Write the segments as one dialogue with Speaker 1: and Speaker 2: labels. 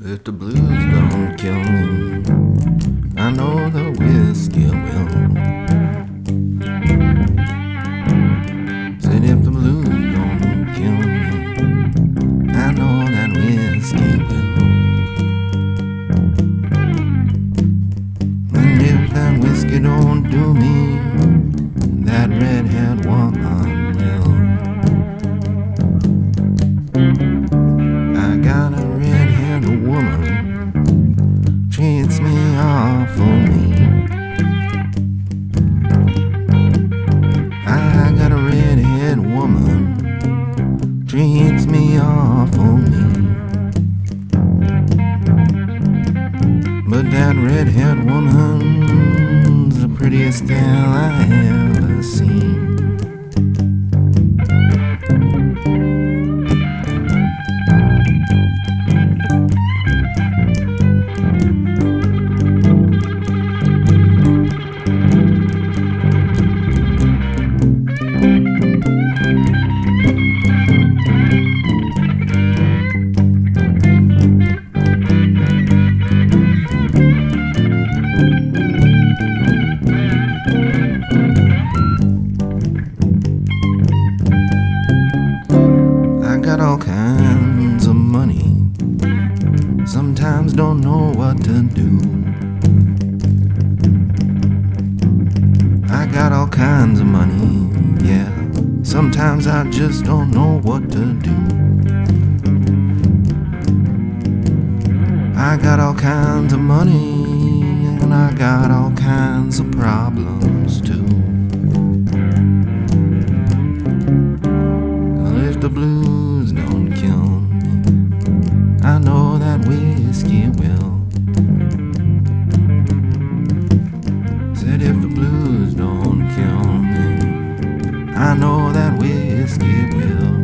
Speaker 1: If the blues don't kill me, I know the whiskey will. Said if the blues don't kill me, I know that whiskey will. And if that whiskey don't do me, that red-haired woman will. I got a red-haired woman, treats me awful mean. I got a red-haired woman, treats me awful mean. But that red-haired woman's the prettiest gal I ever seen. Got all kinds of money, sometimes don't know what to do. I got all kinds of money, yeah, sometimes I just don't know what to do. I got all kinds of money, and I got all kinds of problems too. Well, if the blues don't kill me, I know that whiskey will. Said if the blues don't kill me, I know that whiskey will.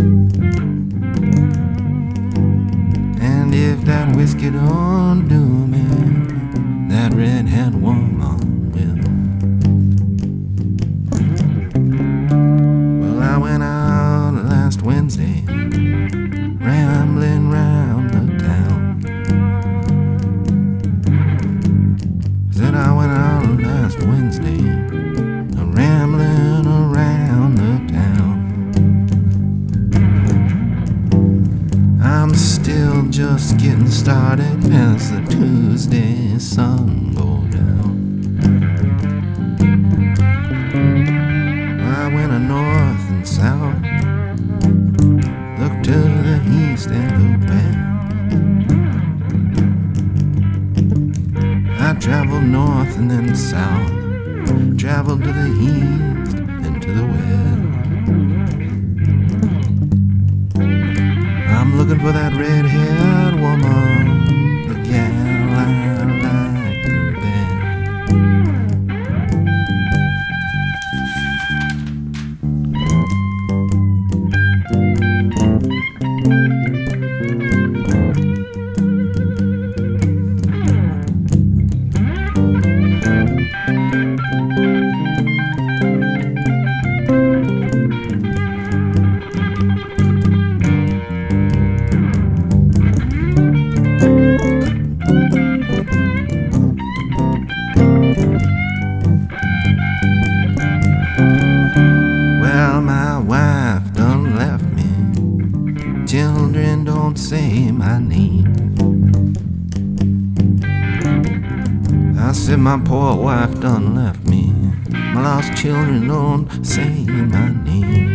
Speaker 1: And if that whiskey don't do me, that red-haired woman will. Well, I went out last Wednesday, rambling round the town. Said I went out last Wednesday, rambling around the town. I'm still just getting started as the Tuesday sun goes down. I went north and south, looked to the east and the west. I traveled north and then south, traveled to the east and to the west. I'm looking for that red-haired woman, the gal I like the best. Well, my wife done left me, children don't say my name. I said my poor wife done left me, my lost children don't say my name.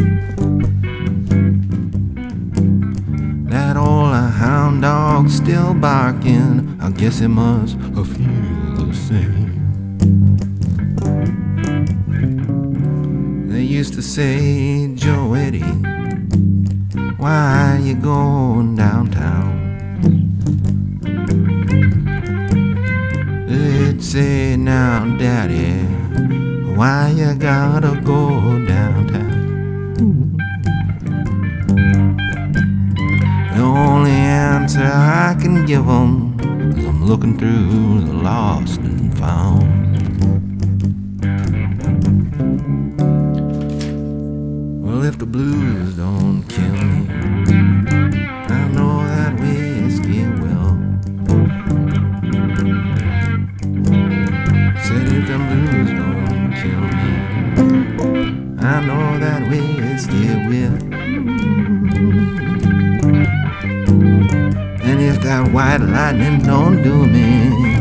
Speaker 1: That old hound dog still barking, I guess it must feel the same. They used to say, Joe Eddie, why you going downtown? They'd say, now Daddy, why you gotta go downtown? The only answer I can give 'em is I'm looking through the lost and found. Well, if the blues don't kill me, I know that whiskey will. I know that we still will. And if that white lightning don't do me,